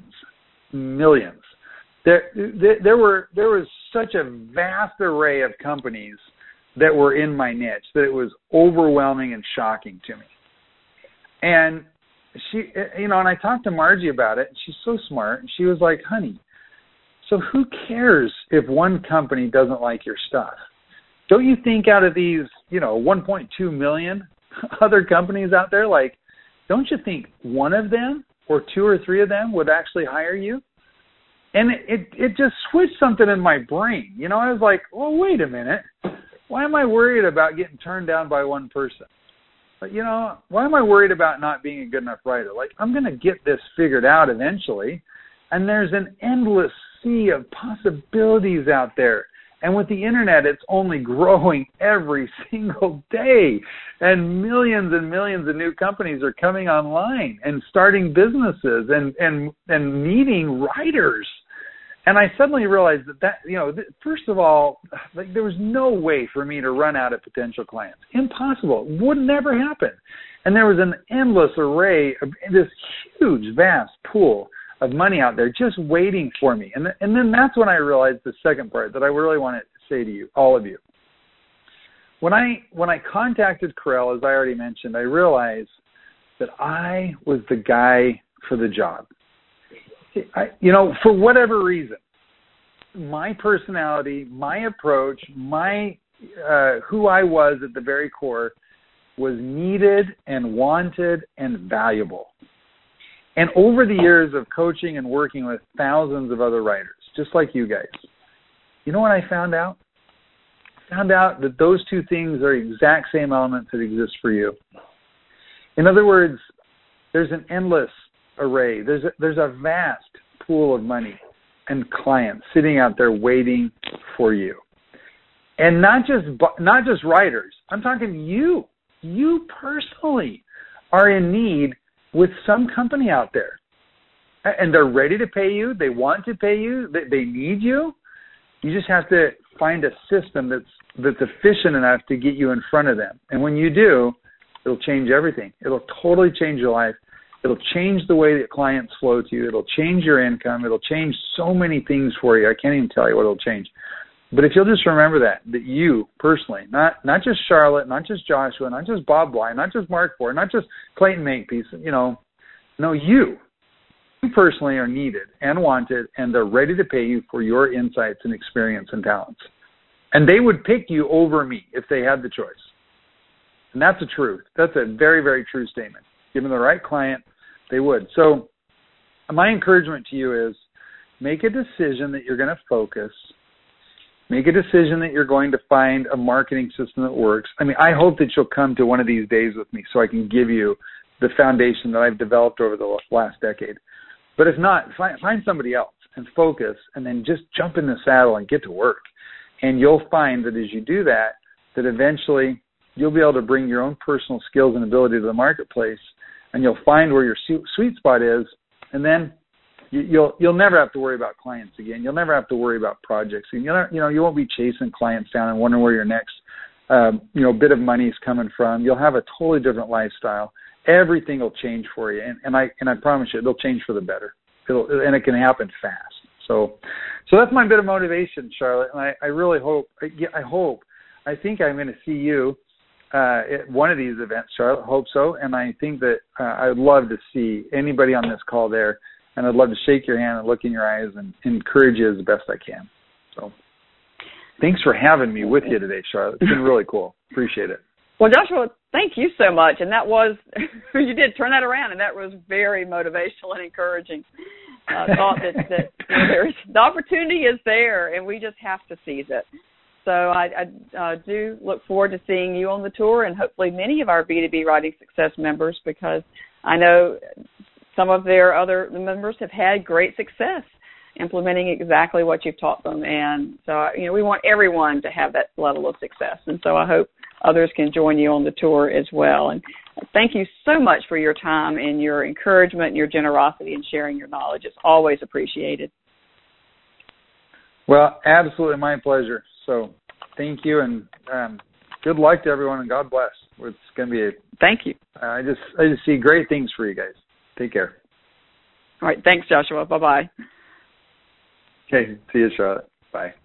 There was such a vast array of companies that were in my niche that it was overwhelming and shocking to me. And she, and I talked to Margie about it, and she's so smart. And she was like, "Honey, so who cares if one company doesn't like your stuff? Don't you think out of these, 1.2 million other companies out there, don't you think one of them or 2 or 3 of them would actually hire you?" And it just switched something in my brain. I was like, well, wait a minute. Why am I worried about getting turned down by one person? But, why am I worried about not being a good enough writer? I'm going to get this figured out eventually. And there's an endless sea of possibilities out there. And with the internet, it's only growing every single day. And millions of new companies are coming online and starting businesses and needing writers. And I suddenly realized that first of all, there was no way for me to run out of potential clients. Impossible. Would never happen. And there was an endless array of this huge, vast pool of money out there just waiting for me. And then that's when I realized the second part that I really want to say to you, all of you. When I contacted Corel, as I already mentioned, I realized that I was the guy for the job. For whatever reason, my personality, my approach, who I was at the very core was needed and wanted and valuable. And over the years of coaching and working with thousands of other writers, just like you guys, you know what I found out? found out that those two things are exact same elements that exist for you. In other words, there's an endless array. There's a vast pool of money and clients sitting out there waiting for you. And not just writers. I'm talking you. You personally are in need with some company out there. And they're ready to pay you. They want to pay you. They need you. You just have to find a system that's efficient enough to get you in front of them. And when you do, it'll change everything. It'll totally change your life. It'll change the way that clients flow to you. It'll change your income. It'll change so many things for you. I can't even tell you what it'll change. But if you'll just remember that you personally, not just Charlotte, not just Joshua, not just Bob Bly, not just Mark Ford, not just Clayton Makepeace, no, you personally are needed and wanted, and they're ready to pay you for your insights and experience and talents. And they would pick you over me if they had the choice. And that's the truth. That's a very, very true statement. Given the right client, they would. So my encouragement to you is make a decision that you're going to focus. Make a decision that you're going to find a marketing system that works. I mean, I hope that you'll come to one of these days with me so I can give you the foundation that I've developed over the last decade. But if not, find somebody else and focus, and then just jump in the saddle and get to work. And you'll find that as you do that eventually you'll be able to bring your own personal skills and ability to the marketplace, and you'll find where your sweet spot is, and then you'll never have to worry about clients again. You'll never have to worry about projects. And you won't be chasing clients down and wondering where your next bit of money is coming from. You'll have a totally different lifestyle. Everything will change for you, and I promise you, it'll change for the better. And it can happen fast. So that's my bit of motivation, Charlotte. And I really hope. I think I'm going to see you at one of these events, Charlotte. Hope so. And I think that I would love to see anybody on this call there, and I'd love to shake your hand and look in your eyes and encourage you as best I can. So thanks for having me with you today, Charlotte. It's been really cool. Appreciate it.
Well, Joshua, thank you so much. And that was, you did turn that around, and that was very motivational and encouraging. Thought that the opportunity is there, and we just have to seize it. So I do look forward to seeing you on the tour, and hopefully many of our B2B Writing Success members, because I know some of their other members have had great success implementing exactly what you've taught them. And so, we want everyone to have that level of success. And so I hope others can join you on the tour as well. And thank you so much for your time and your encouragement and your generosity in sharing your knowledge. It's always appreciated.
Well, absolutely my pleasure. So thank you, and good luck to everyone, and God bless. It's going to be
thank you.
I just see great things for you guys. Take care.
All right. Thanks, Joshua. Bye-bye.
Okay. See you, Charlotte. Bye.